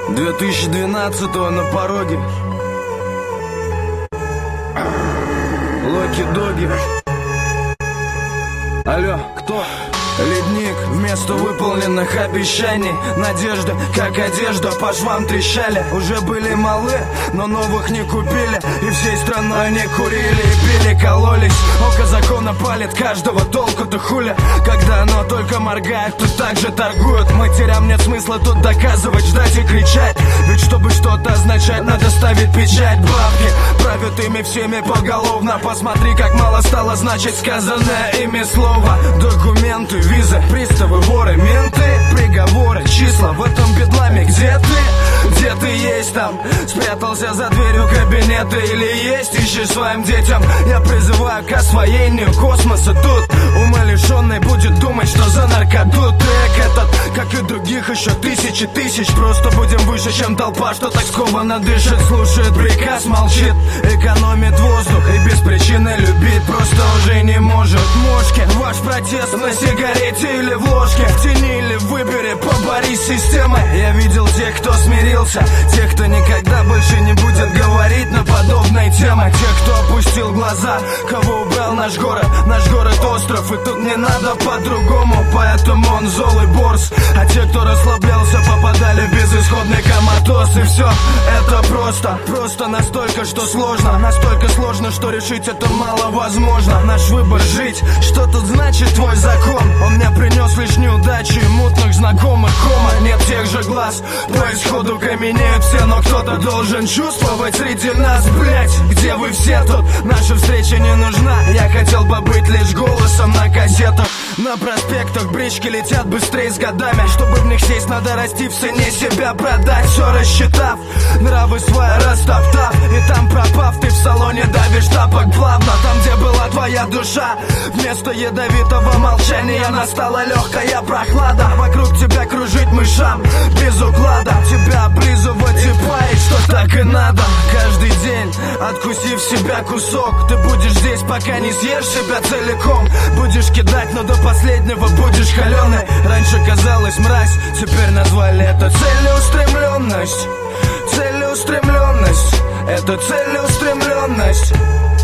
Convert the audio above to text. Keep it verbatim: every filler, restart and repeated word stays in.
две тысячи двенадцатого на пороге. Локи-доги. Алло, кто? Ледник вместо выполненных обещаний. Надежда, как одежда, по швам трещали. Уже были малы, но новых не купили. И всей страной они курили и пили, кололись. Око закона палит каждого, толку-то хули. Когда оно только моргает, то так же торгуют. Матерям нет смысла тут доказывать, ждать и кричать. Ведь чтобы что-то означать, надо ставить печать. Бабки правят ими всеми поголовно. Посмотри, как мало стало значить сказанное ими слово. Документы, визы, приставы, воры, менты, приговоры, числа в этом бедламе. Где ты? Где ты есть там? Спрятался за дверью кабинета или есть? Ищешь своим детям? Я призываю к освоению космоса тут. Умалишенный будет думать, что за наркоту. Трек этот, как и других, еще тысячи тысяч. Просто будем выше, чем толпа, что так скованно дышит. Слушает приказ, молчит, экономит воздух и без причины любит просто уже не может. Мошки, ваш протест на сигарете или в ложке, в тени или в выборе, поборись с системой. Я видел тех, кто смирился, тех, кто никогда больше не будет говорить на подобные темы. Тех, кто опустил глаза, кого убрал наш город. Наш город остров, и тут не надо по-другому, поэтому он злой борс. А те, кто расслаблялся, попадали в безысходный коматоз. И все это просто, просто настолько, что сложно. Настолько сложно, что решить это мало возможно. Наш выбор жить, что тут значит твой закон? Он мне принес лишь неудачи и мутных знакомых. Кома, нет тех же глаз, по исходу каменеют все, но кто-то должен чувствовать среди нас. Блять, где вы все тут? Наша встреча не нужна. Я хотел бы быть лишь голосом на кассетах. На проспектах брички летят быстрее с годами. Чтобы в них сесть, надо расти в цене, себя продать. Все рассчитав, нравы свои растоптав, и там пропав, ты в салоне давишь тапок плавно. Там, где была твоя душа, вместо ядовитого молчания настала легкая прохлада. Вокруг тебя кружить мышам без уклада, тебя облизывать и паять, что так и надо. Каждый день, откусив себя кусок, ты будешь здесь, пока не съешь себя целиком. Будешь кидать, но до последнего будешь холеной. Раньше казалось мразь, теперь назвали это целеустремленность. Целеустремленность, это целеустремленность.